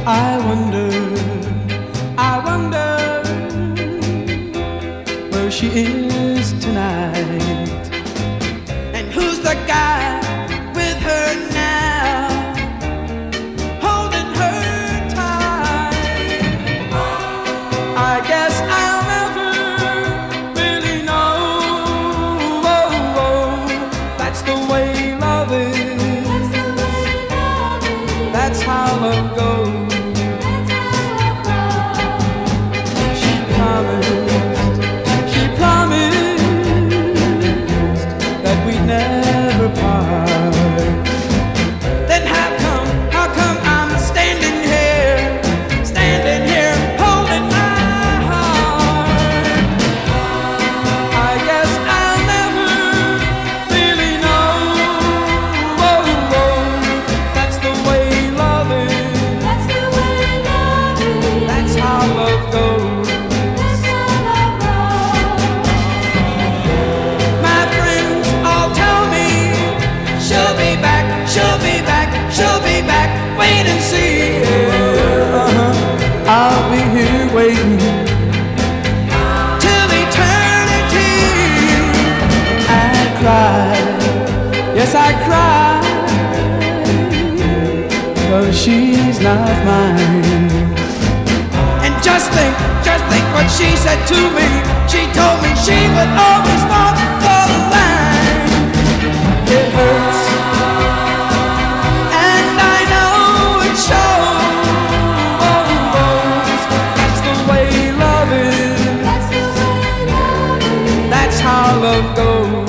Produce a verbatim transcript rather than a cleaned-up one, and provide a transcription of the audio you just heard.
I wonder, I wonder where she is tonight. And who's the guy with her now, holding her tight? I guess I'll never really know. Oh, oh, that's the way love is. That's how love goes. Wait and see. Uh-huh. I'll be here waiting till eternity. I cry, yes I cry, 'cause she's not mine. And just think, just think what she said to me. She told me she would always walk the line. It hurts, love goes.